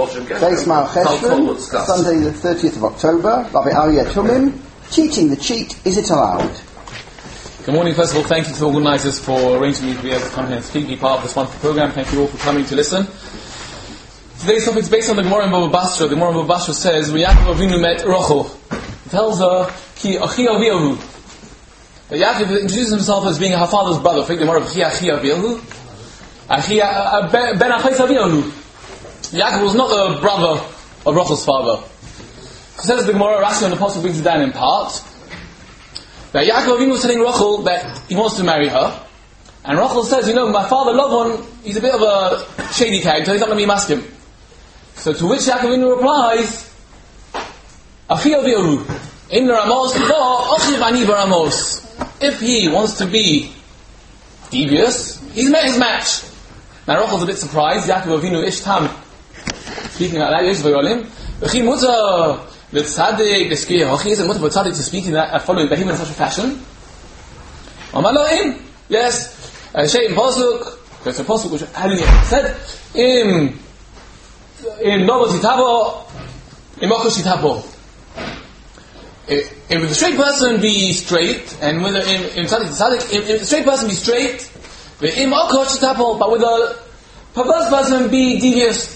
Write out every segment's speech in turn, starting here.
Beis Mal Cheshvan, Sunday the 30th of October, Rabbi Aryeh Tumim, Cheating the Cheat, is it allowed? Good morning. First of all, thank you to the organisers for arranging me to be able to come here and speak, be part of this wonderful programme. Thank you all for coming to listen. Today's topic is based on the Gemara in Bava Basra. The Gemara in Bava Basra says, Yaakov Avinu met Rachel. It tells her, Ki Achi Aviyahu. That Yaakov introduces himself as being her father's brother. Think the Gemara of Chi Achi Aviyahu. Ben Achais Aviyahu. Yaakov was not the brother of Rachel's father. Says the Gemara, Rashi on the Apostle brings it down in part. That Yaakov Avinu was telling Rachel that he wants to marry her. And Rachel says, my father Lavan, he's a bit of a shady character, he's not going to be masculine. So to which Yaakov Avinu replies, Achi Aviyahu, in Ramos, Achi Vani Ramos. If he wants to be devious, he's met his match. Now Rachel's a bit surprised. Yaakov Avinu Ishtam, speaking like that, Yishvayolim, Achi Muta, the tzaddik, the skiyah, Achi isn't muta for tzaddik to speak in that, following Behim in such a fashion. Amaloim, yes, Shay in Pasuk, there's a Pasuk which Ali said, in Novo Zitabo, in Moko Zitabo. If the straight person be straight, and with in tzaddik, if the straight person be straight, but with a perverse person be devious.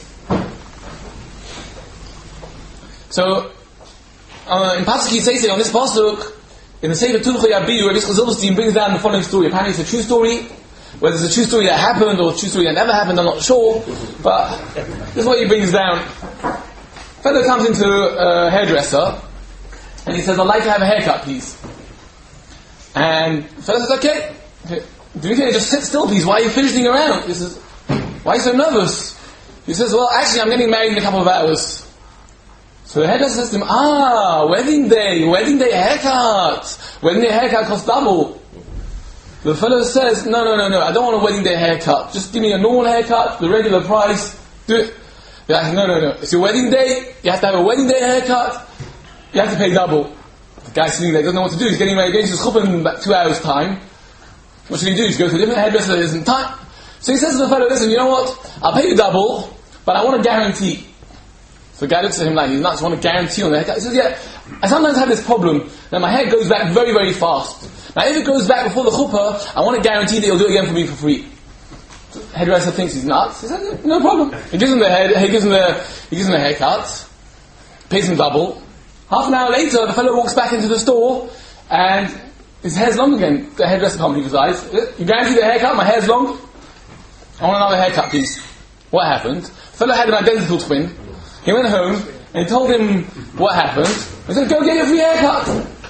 So, in Pasuk he says on this Pasuk, in the Sefer Tuvcha Yabiyu, Rabbi Yisrael Zilberstein brings down the following story. Apparently it's a true story. Whether it's a true story that happened or a true story that never happened, I'm not sure. But this is what he brings down. A fellow comes into a hairdresser, and he says, I'd like to have a haircut, please. And the fellow says, okay. Do you think just sit still, please? Why are you fidgeting around? He says, why are you so nervous? He says, well, actually, I'm getting married in a couple of hours. So the hairdresser says to him, wedding day haircut. Wedding day haircut costs double. The fellow says, no, I don't want a wedding day haircut. Just give me a normal haircut, the regular price. Do it. They're like, no. It's your wedding day. You have to have a wedding day haircut. You have to pay double. The guy's sitting there, doesn't know what to do. He's getting married again to his chuppah in about 2 hours' time. What should he do? He should go to a different hairdresser that isn't time. So he says to the fellow, listen, you know what? I'll pay you double, but I want a guarantee. So the guy looks at him like he's nuts. I want a guarantee on the haircut. He says, yeah, I sometimes have this problem that my hair goes back very, very fast. Now if it goes back before the chuppah, I want a guarantee that you'll do it again for me for free. The hairdresser thinks he's nuts. He says, no problem. He gives him the haircut, pays him double. Half an hour later, the fellow walks back into the store, and his hair's long again. The hairdresser can't believe his eyes. You guarantee the haircut? My hair's long? I want another haircut, please. What happened? The fellow had an identical twin. He went home, and he told him what happened. He said, go get your free haircut.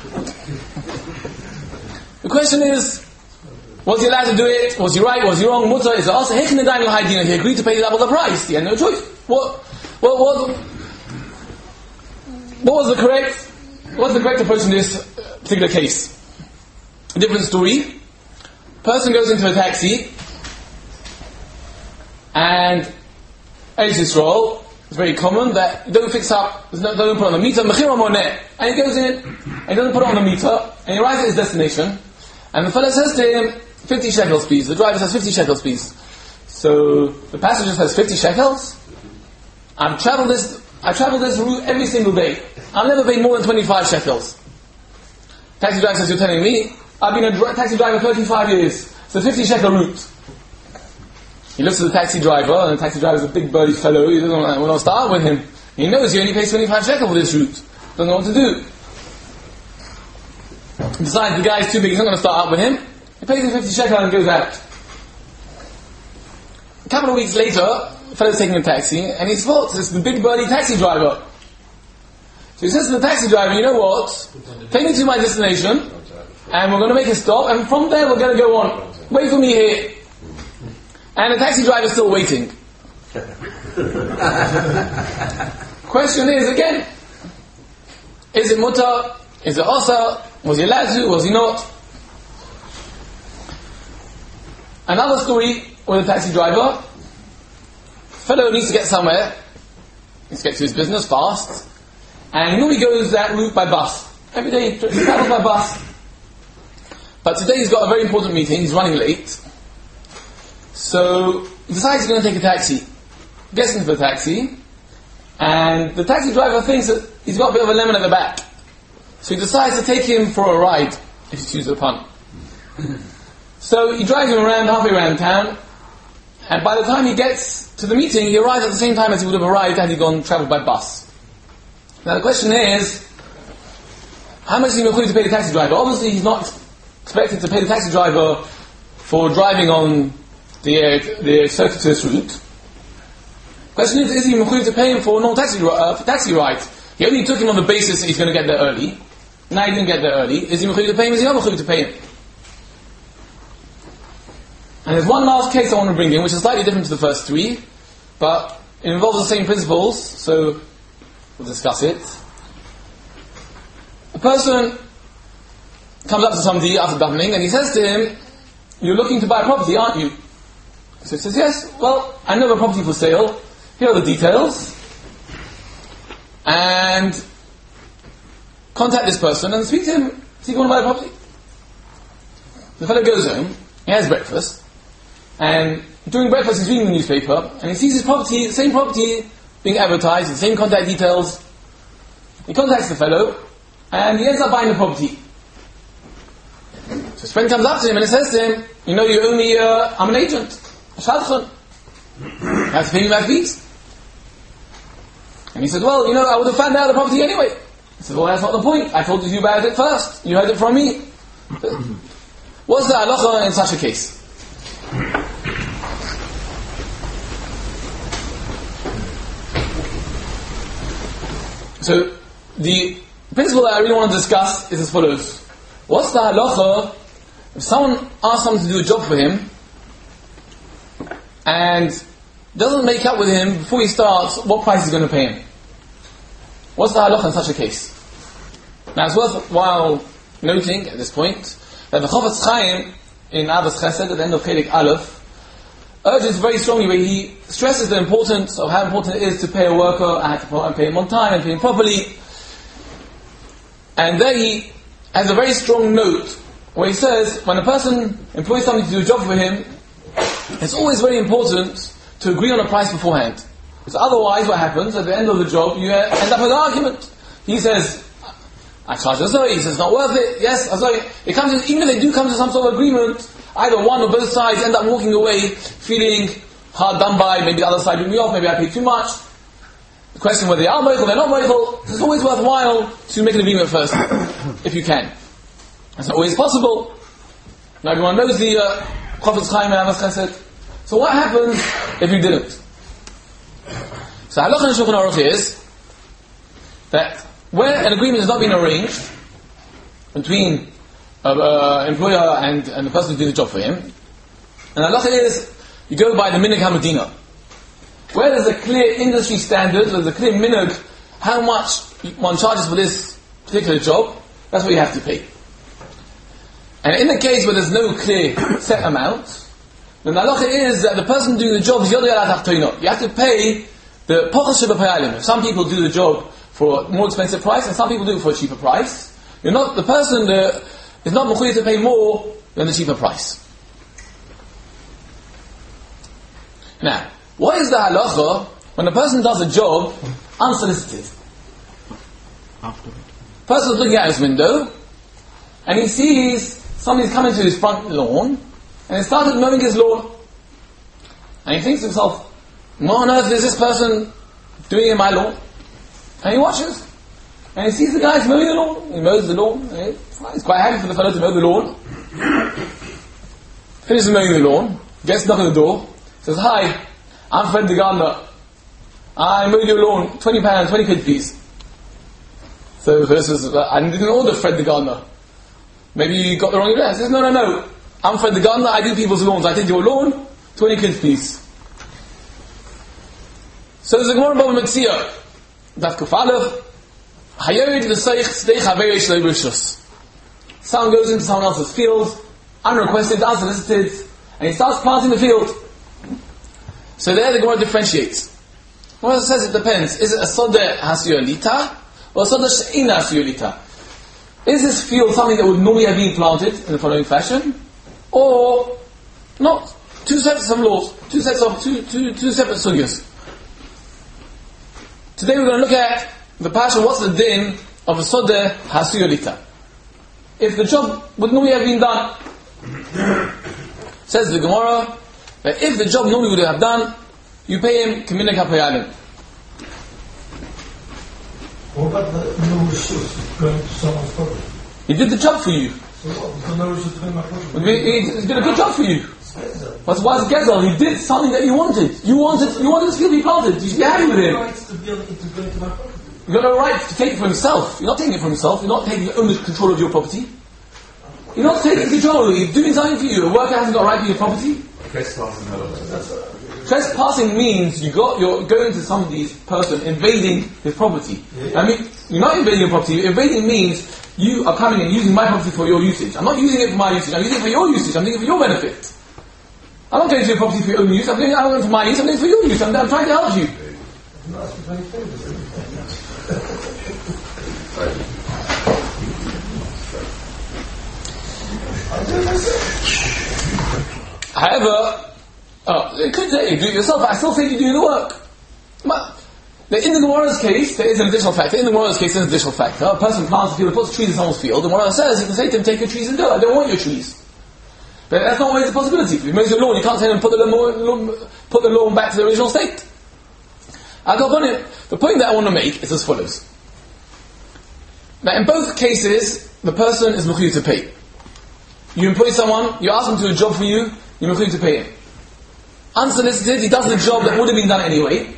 The question is, was he allowed to do it? Was he right? Was he wrong? Mutter is also he agreed to pay double the price. He had no choice. What was the correct approach in this particular case? A different story. Person goes into a taxi, and Eretz Yisrael, it's very common that you don't fix up, don't put on the meter, mechira moneh, and he goes in, and he doesn't put it on the meter, and he arrives at his destination, and the fellow says to him, 50 shekels please. The driver says 50 shekels please. So the passenger says 50 shekels? I've traveled this route every single day. I'll never pay more than 25 shekels. Taxi driver says, you're telling me? I've been a taxi driver 35 years. It's a 50 shekel route. He looks at the taxi driver, and the taxi driver is a big burly fellow. He doesn't want to start with him. He knows he only pays 25 shekel for this route. Doesn't know what to do. He decides the guy is too big, he's not going to start up with him. He pays him 50 shekel and goes out. A couple of weeks later, the fellow's taking a taxi, and he's fault. It's the big burly taxi driver. So he says to the taxi driver, you know what? Take me to my destination, and we're going to make a stop, and from there we're going to go on. Wait for me here. And the taxi driver's still waiting. Question is, again, is it mutar? Is it asa? Was he allowed to? Was he not? Another story with a taxi driver. Fellow needs to get somewhere. He needs to get to his business fast. And he normally goes that route by bus. Every day he travels by bus. But today he's got a very important meeting. He's running late. So he decides he's going to take a taxi. Gets into the taxi. And the taxi driver thinks that he's got a bit of a lemon at the back. So he decides to take him for a ride, if you choose the pun. So he drives him around, halfway around town, and by the time he gets to the meeting, he arrives at the same time as he would have arrived had he travelled by bus. Now the question is, how much is he going to pay the taxi driver? Obviously he's not expected to pay the taxi driver for driving on the circuitous route. Question is he going to pay him for taxi ride? He only took him on the basis that he's going to get there early. Now he didn't get there early. Is he going to pay him? Is he not going to pay him? And there's one last case I want to bring in, which is slightly different to the first three, but it involves the same principles, so we'll discuss it. A person comes up to somebody after davening and he says to him, "You're looking to buy a property, aren't you?" So he says, "Yes, well, I know of a property for sale. Here are the details. And contact this person and speak to him. See if you want to buy a property." The fellow goes home, he has breakfast, and during breakfast he's reading the newspaper, and he sees his property, the same property being advertised, the same contact details. He contacts the fellow, and he ends up buying the property. So his friend comes up to him and he says to him, "You know, you owe me, I'm an agent, a shadchan. You have to pay me back fees." And he said, "Well, you know, I would have found out the property anyway." He said, "Well, that's not the point. I told you about it first. You heard it from me." What's the halacha in such a case? So, the principle that I really want to discuss is as follows. What's the halacha if someone asks someone to do a job for him and doesn't make up with him before he starts what price he's going to pay him? What's the halacha in such a case? Now it's worthwhile noting at this point that the Chofetz Chaim in Avos Chesed at the end of Chelik Aleph urges very strongly, where he stresses the importance of how important it is to pay a worker and to pay him on time and pay him properly. And there he has a very strong note where he says when a person employs somebody to do a job for him, it's always very important to agree on a price beforehand. Because otherwise what happens at the end of the job, you end up with an argument. He says, "I charge a Zoe." He says, "Not worth it." "Yes, a Zoe." Even if they do come to some sort of agreement, either one or both sides end up walking away feeling hard done by. Maybe the other side blew me off, maybe I paid too much. The question whether they are moichel, they're not moichel. It's always worthwhile to make an agreement first, if you can. That's not always possible. Now everyone knows the Chofetz Chaim and Avos Chesed. So what happens if you didn't? So halacha in Shulchan Aruch is that where an agreement has not been arranged between an employer and the person who's doing the job for him, and halacha is you go by the minhag hamadina. Where there's a clear industry standard, there's a clear minhag how much one charges for this particular job, that's what you have to pay. And in the case where there's no clear set amount, then the halacha is that the person doing the job is yodei ala tachtoino. You have to pay the pochas shebapayalim. Some people do the job for a more expensive price, and some people do it for a cheaper price. The person is not mechuyev to pay more than the cheaper price. Now, what is the halacha when a person does a job unsolicited? Person's looking out his window, and he sees somebody's coming to his front lawn, and he started mowing his lawn. And he thinks to himself, "What on earth is this person doing in my lawn?" And he watches. And he sees the guy mowing the lawn. He mows the lawn. He's quite happy for the fellow to mow the lawn. Finishes mowing the lawn. Gets a knock on the door. Says, "Hi, I'm Fred the gardener. I mowed your lawn. £20, 20 quid please." So the fellow says, "I didn't order Fred the gardener. Maybe you got the wrong address." He says, No. I'm Fred the gardener. I do people's lawns. I did your lawn. 20 quid please." So there's a Gemara Bava Metzia. Daf Kuf Aleph. Hayoid v'seich tzedei chaverei shloi b'rishus. Someone goes into someone else's field, unrequested, unsolicited, and he starts planting the field. So there the Gemara differentiates. Well, it says it depends. Is it a sodeh hasiyolita or a sodeh she'ina hasiyolita? Is this field something that would normally have been planted in the following fashion, or not? Two sets of laws, two separate sugyas. Today we're going to look at the Pasha, what's the din of a Sodeh Hasuyolita. If the job would normally have been done, says the Gemara, that if the job normally would have done, you pay him K'minhag HaPayalim. What about the no rishus going to someone's property? He did the job for you. So what? There's no rishus to my property? He did a good job for you. But why is Gezel? He did something that you wanted. You wanted this field to be planted. You should be happy with him. Rights to go into my property. You've got no right to take it for himself. You're not taking it for himself. You're not taking ownership control of your property. You're not taking control. He's doing something for you. A worker hasn't got a right to your property. Trespassing means you're going to somebody's person, invading his property. Yeah. I mean, you're not invading your property. Invading means you are coming and using my property for your usage. I'm not using it for my usage. I'm using it for your usage. I'm using it for your benefit. I'm not going to your property for your own use. I'm going for my use. I'm going for your use. I'm trying to help you. However, it could say you do it yourself, but I still say you do the work. But in the Gemara's case, there is an additional factor. In the Gemara's case, there's an additional factor. A person plants a field, puts trees in someone's field, and Gemara says, you can say to him, take your trees and go. I don't want your trees. But that's not always a possibility. If you mow your lawn, you can't say to him, put the lawn back to the original state. The point that I want to make is as follows. Now, in both cases, the person is mechuyev to pay. You employ someone, you ask him to do a job for you, you're mechuyev to pay him. Unsolicited, he does the job that would have been done anyway.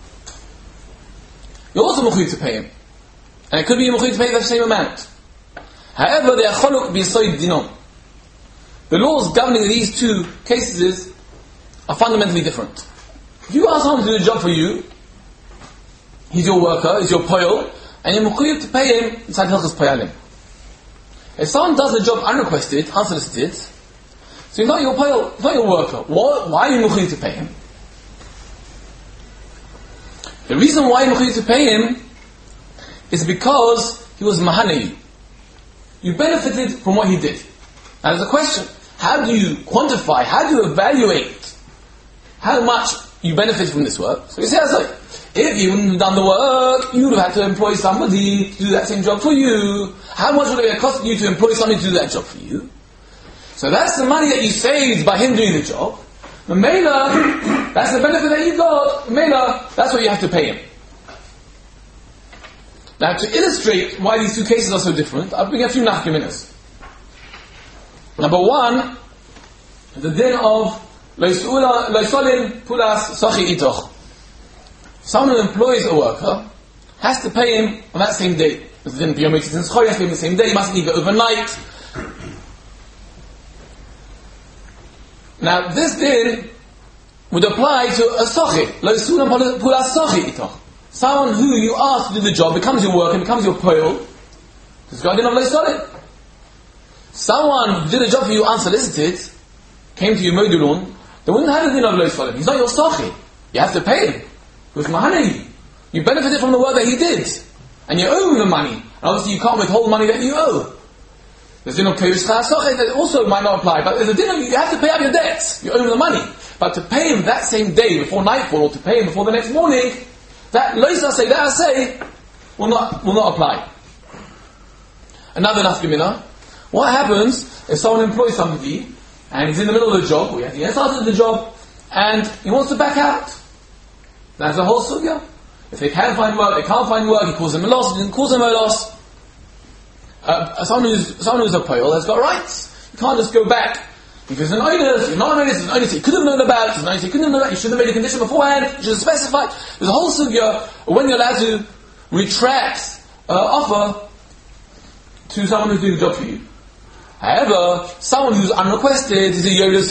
You're also mechuyev to pay him. And it could be you're mechuyev to pay the same amount. However, they are choluk b'yisoid dinon. The laws governing these two cases are fundamentally different. If you ask someone to do a job for you, he's your worker, he's your poyol, and you're mechuyev to pay him inside Hilchos Payalim. If someone does the job unrequested, unsolicited, so he's not your poyol, he's not your worker, why are you mechuyev to pay him? The reason why you're mechuyev to pay him is because he was mahanei. You benefited from what he did. Now there's a question. How do you quantify, how do you evaluate how much you benefit from this work? So he says, if you wouldn't have done the work, you would have had to employ somebody to do that same job for you. How much would it have cost you to employ somebody to do that job for you? So that's the money that you saved by him doing the job. The Mela, that's the benefit that you got. The Mela, that's what you have to pay him. Now to illustrate why these two cases are so different, I'll bring a few nafkaminas. Number one, the din of Loisolin Pulas Sachi Itoch. Someone who employs a worker has to pay him on that same day. The din B'yom Yitzin Schoy has to pay him the same day. He mustn't leave it overnight. Now, this din would apply to a Sachi. Loisolin Pulas Sachi Itoch. Someone who you ask to do the job becomes your worker, becomes your poil. This is the din of Loisolin. Someone who did a job for you unsolicited, came to you, mowed your lawn, they wouldn't have the din of lo yisraelim. He's not your sachi. You have to pay him. He was mahanei. You benefited from the work that he did. And you owe him the money. And obviously you can't withhold money that you owe. There's din of kodesh sachi that also might not apply, but there's a din of you have to pay up your debts. You owe him the money. But to pay him that same day before nightfall, or to pay him before the next morning, that lo yisrael that I say will not apply. Another nafkamina. What happens if someone employs somebody and he's in the middle of the job, or he has started the job, and he wants to back out? That's the whole sugya. If they can find work, they can't find work, he calls them a loss, he didn't cause them a loss. Someone who's a poil has got rights. You can't just go back. Because an onus, you're not an onus, an onus you could have known about, it's an onus you couldn't have known about, you should have made a condition beforehand, you should have specified. There's a whole sugya when you're allowed to retract offer to someone who's doing the job for you. However, someone who's unrequested is a Yoda,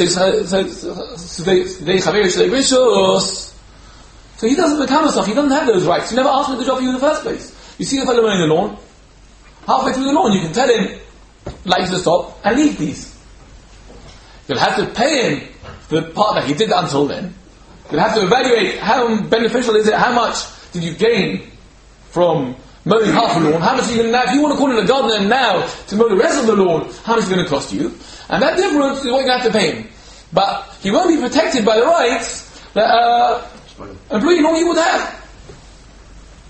so he doesn't become a Sach, he doesn't have those rights. He never asked for the job for you in the first place. You see the fellow mowing the lawn, halfway through the lawn you can tell him, like to stop and leave these. You'll have to pay him for the part that he did until then. You'll have to evaluate how beneficial is it, how much did you gain from mowing half the lawn, how much are you going to now, if you want to call in a gardener now to mow the rest of the lawn, how much is it going to cost you? And that difference is what you're going to have to pay him. But he won't be protected by the rights that employee normally would have.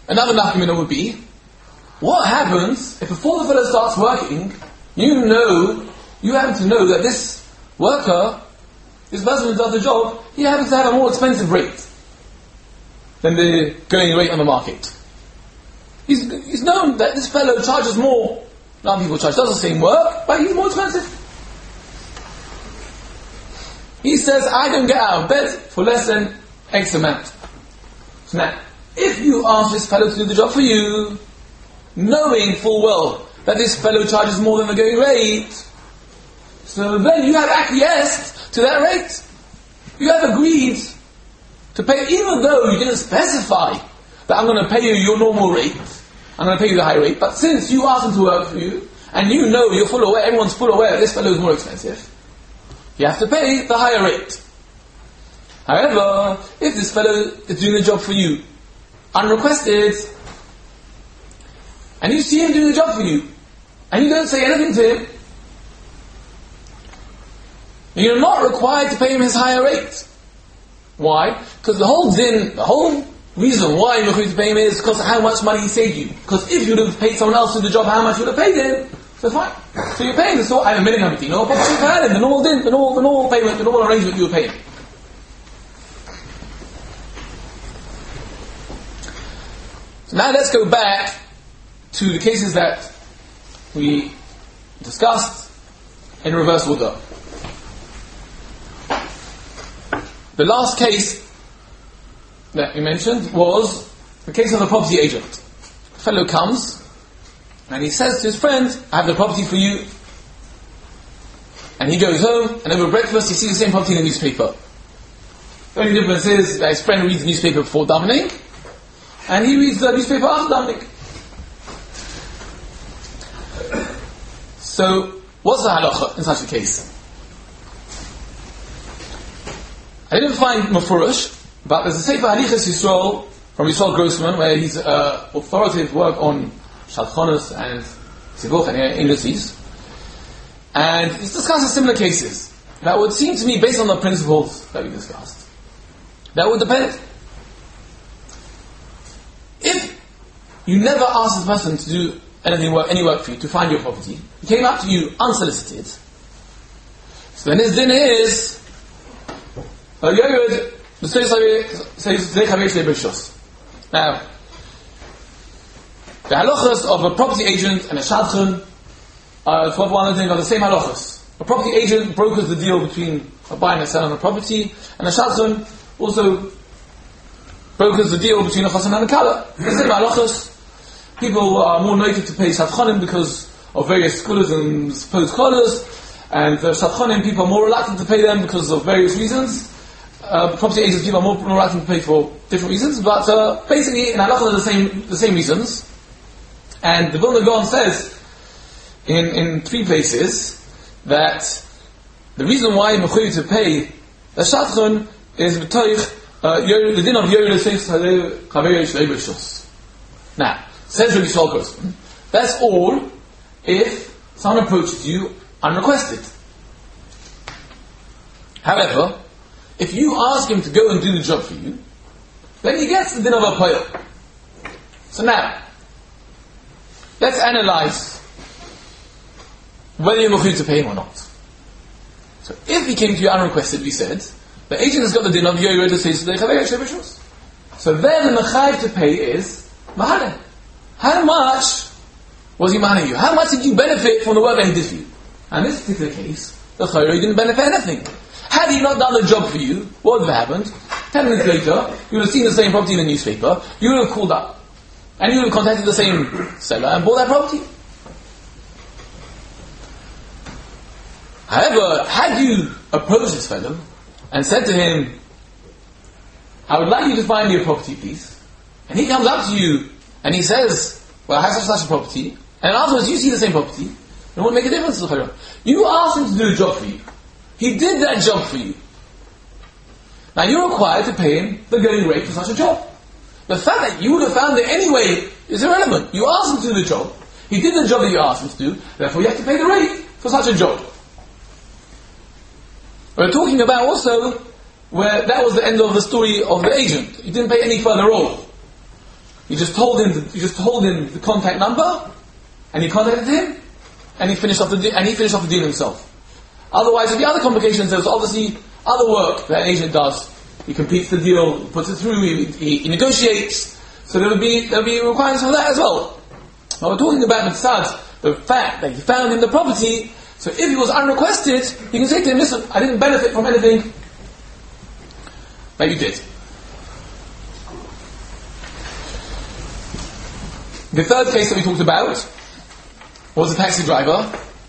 Another nafkamina would be, what happens if before the fellow starts working, you happen to know that this worker, this person who does the job, he happens to have a more expensive rate than the going rate on the market. He's known that this fellow charges more. Other people does the same work, but he's more expensive. He says, I don't get out of bed for less than X amount. So now, if you ask this fellow to do the job for you, knowing full well that this fellow charges more than the going rate, so then you have acquiesced to that rate. You have agreed to pay, even though you didn't specify that I'm going to pay you your normal rate, I'm going to pay you the high rate, but since you asked him to work for you, and you know, you're full aware, everyone's full aware that this fellow is more expensive, you have to pay the higher rate. However, if this fellow is doing the job for you, unrequested, and you see him doing the job for you, and you don't say anything to him, you're not required to pay him his higher rate. Why? Because the whole reason why you're going to pay him is because of how much money he saved you. Because if you would have paid someone else to do the job, how much you would have paid him? So fine. So you're paying the I'm a million hamiti. No, but you've had him, the normal payment, the normal arrangement you were paying. So now let's go back to the cases that we discussed in reverse order. The last case that we mentioned was the case of the property agent. The fellow comes and he says to his friend, I have the property for you. And he goes home and over breakfast he sees the same property in the newspaper. The only difference is that his friend reads the newspaper before davening and he reads the newspaper after davening. So, what's the halacha in such a case? I didn't find Mefurish, but there's a Sefer Halichas Yisrael from Yisrael Grossman where he's authoritative work on Shadchanos and Sivuch and indices. And he's discussed similar cases that would seem to me, based on the principles that we discussed, that would depend. If you never asked the person to do any work for you, to find your property, he came up to you unsolicited, so then his din is now, the halachas of a property agent and a shadchan for one thing are the same halachas. A property agent brokers the deal between a buyer and a seller on a property, and a shadchan also brokers the deal between a chassan and a kala. The same halachas. People are more noted to pay shadchanim because of various scholars and supposed scholars, and the shadchanim people are more reluctant to pay them because of various reasons. Property agents people are more reluctant to pay for different reasons, but basically in halacha the same reasons. And the Vilna Gaon says in 3 places that the reason why you're mechuyev to pay a shadchan is b'toich the din of yoreh seis chaverei shlei b'shus. Now, says Rabbi Yisrael Grossman, that's all if someone approaches you unrequested. However, if you ask him to go and do the job for you, then he gets the din of a payah. So now, let's analyze whether you're mechuyev to pay him or not. So if he came to you unrequested, we said, the agent has got the din of yoreh seis chaverei shlei b'shus. So then the mechayev to pay is mahaleh. How much was he mahaning you? How much did you benefit from the work that he did for you? And in this particular case, the chayre didn't benefit anything. Had he not done the job for you, what would have happened? 10 minutes later, you would have seen the same property in the newspaper, you would have called up, and you would have contacted the same seller and bought that property. However, had you approached this fellow and said to him, I would like you to find me a property, please, and he comes up to you and he says, well, I have such a property, and afterwards you see the same property, it won't make a difference to the fellow. You asked him to do a job for you. He did that job for you. Now you're required to pay him the going rate for such a job. The fact that you would have found it anyway is irrelevant. You asked him to do the job. He did the job that you asked him to do, therefore you have to pay the rate for such a job. We're talking about also where that was the end of the story of the agent. He didn't pay any further role. You just told him the contact number, and he contacted him, and he finished off the deal himself. Otherwise, with the other complications, there's obviously other work that an agent does. He completes the deal, puts it through, he negotiates. So there'll be requirements for that as well. Now we're talking about the fact that he found him the property. So if he was unrequested, you can say to him, listen, I didn't benefit from anything that you did. The third case that we talked about was a taxi driver.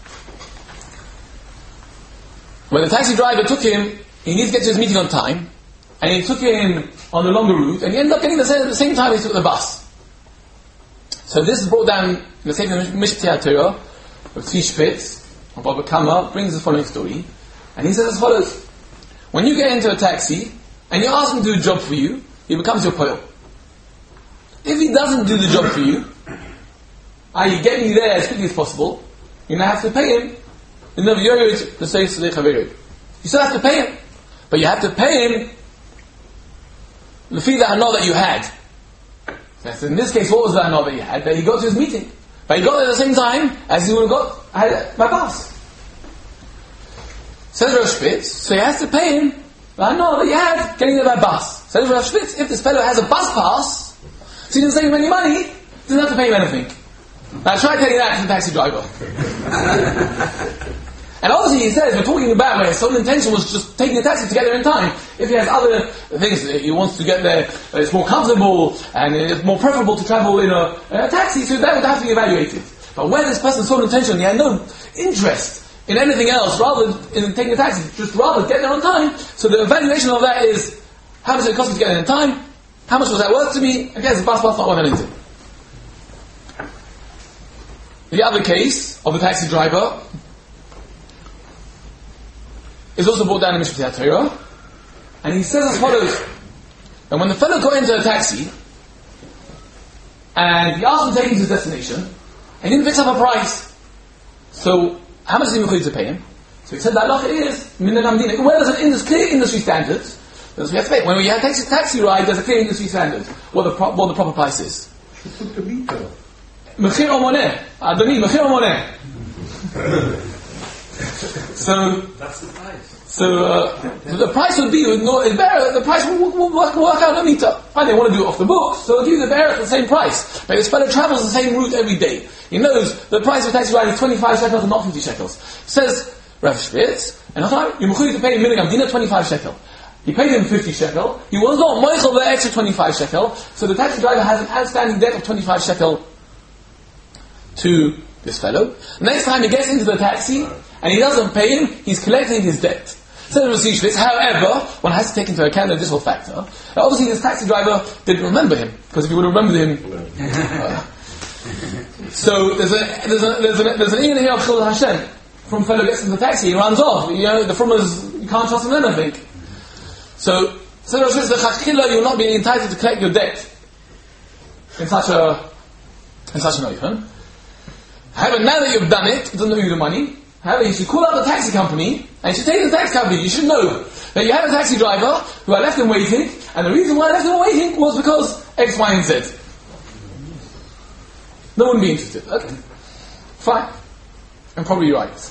When the taxi driver took him, he needed to get to his meeting on time, and he took him on the longer route, and he ended up getting there at the same time he took the bus. So this is brought down in the Sefer Mishptei Torah of Tzvi Spitz, of Baba Kama, brings the following story, and he says as follows: when you get into a taxi and you ask him to do a job for you, he becomes your poil. If he doesn't do the job for you, i.e. getting you there as quickly as possible, you're going to have to pay him. You still have to pay him, but you have to pay him the fee that hana that you had. So in this case, what was the hana that he had? That he got to his meeting, but he got there at the same time as he would have had my bus. Says Rav Spitz, so he has to pay him the hana that he had getting there by bus. Says Rav Spitz, if this fellow has a bus pass, so he didn't save him any money, he doesn't have to pay him anything. Now try telling that to the taxi driver. And obviously he says, we're talking about where his sole intention was just taking a taxi to get there in time. If he has other things, he wants to get there, it's more comfortable, and it's more preferable to travel in a taxi, so that would have to be evaluated. But where this person's sole intention, he had no interest in anything else, rather in taking a taxi, just rather get there on time. So the evaluation of that is, how much did it cost me to get there in time? How much was that worth to me? Again, the bus pass not worth anything. The other case of the taxi driver is also brought down in Mishptei Torah, and he says as follows: and when the fellow got into a taxi and he asked him to take him to his destination, and he didn't fix up a price, so how much is he required to pay him? So he said that halacha is Minhag Hamdina. Where there's clear industry standards, then we have to pay. When we have taxi ride, there's a clear industry standard what the proper price is. Mechir Omoneh, Adoni, Mechir Omoneh. So that's the price. So the price would be the price will work out a meter. Fine, they want to do it off the books, so they'll give you the bearer at the same price. But this fellow travels the same route every day. He knows the price of a taxi ride is 25 shekels and not 50 shekels. Says Rav Spitz, and you're required to pay Minhag Hamdina 25 shekel. He paid him 50 shekel. He was not moichel the extra 25 shekel. So the taxi driver has an outstanding debt of 25 shekel to this fellow. Next time he gets into the taxi and he doesn't pay him, he's collecting his debt. However, one has to take into account an additional factor. Obviously, this taxi driver didn't remember him, because if he would have remembered him, so there's an inyan here of Chilul Hashem. From fellow gets into the taxi, he runs off. The frumas, you can't trust him in anything. So the chachila, you will not be entitled to collect your debt in such an oifen. However, now that you've done it doesn't owe you the money. However, you should call up the taxi company, and you should take the taxi company. You should know that you had a taxi driver who I left him waiting, and the reason why I left him waiting was because X, Y, and Z. No one would be interested. Okay. Fine. I'm probably right.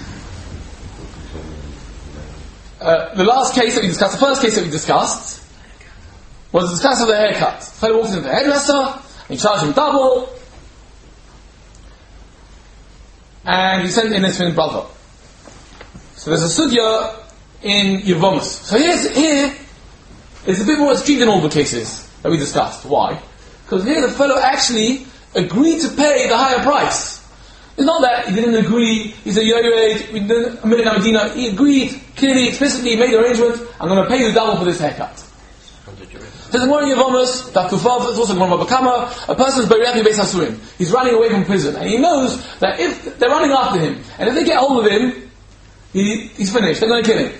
The last case that we discussed, the first case that we discussed, was the discussion of the haircut. The fellow walks into the hairdresser, and he charged him double, and he sent in his twin brother. So there's a sugya in Yevomus. So here is a bit more extreme than all the cases that we discussed. Why? Because here the fellow actually agreed to pay the higher price. It's not that he didn't agree, he said, Minhag Hamdina, he agreed clearly, explicitly, made the arrangement, I'm going to pay you double for this haircut. There's a more in Yevomus, that Tufav, it's also one of Baba Kama, a person's Bariapi Beis Hasurim. He's running away from prison, and he knows that if they're running after him, and if they get hold of him, he's finished, they're going to kill him.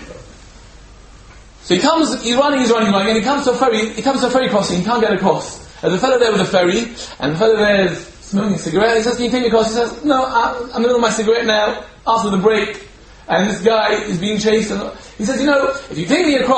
So he's running, and he comes to a ferry crossing, he can't get across. There's a fellow there with a ferry, and the fellow there is smoking a cigarette. He says, can you take me across? He says, no, I'm in the middle of my cigarette now, after the break, and this guy is being chased. And he says, if you take me across,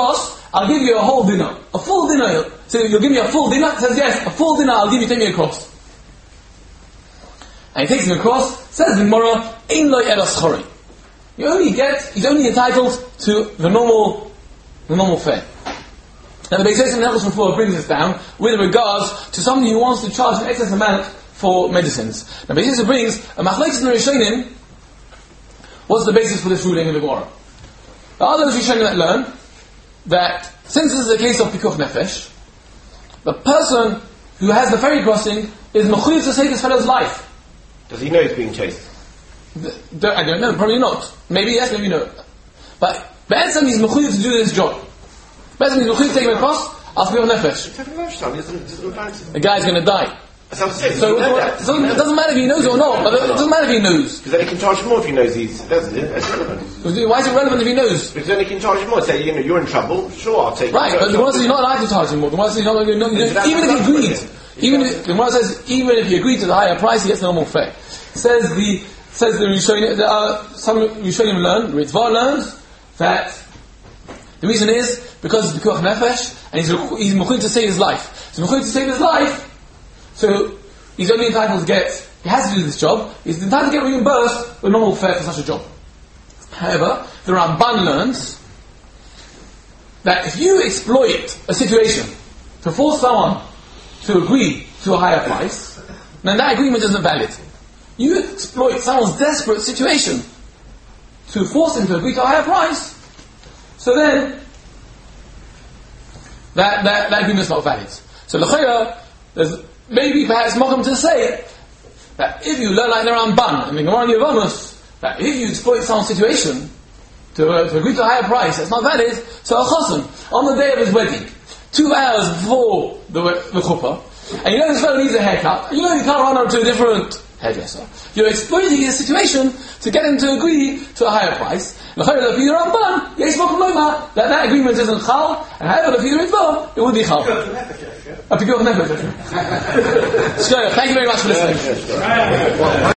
I'll give you a whole dinner. A full dinner. So you'll give me a full dinner? He says, yes, a full dinner, I'll give you, take me across. And he takes him across, says in Gemara, Ein lo ela schori. He's only entitled to the normal fare. Now the Beis Yosef in Hilchos Refuah brings this down with regards to somebody who wants to charge an excess amount for medicines. Now Beis Yosef brings a machlokes in the Rishonim. What's the basis for this ruling in the Gemara? There are those Rishonim that learn that since this is a case of pikuach nefesh, the person who has the ferry crossing is mechuyev to save his fellow's life. Does he know he's being chased? I don't know, probably not. Maybe yes, maybe no. But Be'etzem he's mechuyev to do this job. Be'etzem he's mechuyev to take him across, ask pikuach nefesh. The guy's going to die. So it doesn't matter if he knows it or not, but it doesn't matter if he knows. Because then he can charge more if he knows that's relevant. Why is it relevant if he knows? Because then he can charge more. Say, you're in trouble, sure, I'll take it. Right, but the one says you're not allowed to charge him more. The one says you're not allowed to, even if he agreed. The one says, even if he agreed to the higher price, he gets the normal fare. Says the Rishonim, some Rishonim learn, Ritva learns, that the reason is because it's pikuach nefesh, and he's mechuyev to save his life. So mechuyev to save his life, so he's only entitled to he has to do this job, he's entitled to get reimbursed with normal fare for such a job. However, the Ramban learns that if you exploit a situation to force someone to agree to a higher price, then that agreement isn't valid. You exploit someone's desperate situation to force him to agree to a higher price, so then that agreement is not valid. So l'chayra, there's maybe perhaps Mokum to say that if you learn like the Ramban and the Gemara Yevamos, that if you exploit someone's situation to agree to a higher price that's not valid, so a chassan, on the day of his wedding, 2 hours before the chuppah, and you know this fellow needs a haircut, and you know you can't run on to a different hairdresser. You're exploiting his situation to get him to agree to a higher price. L'chayra, if you're Ramban, yes, Mokum Loma, that agreement isn't chal, and however, if you're Ritva, it would be chal. A pikuach nefesh. Thank you very much for listening.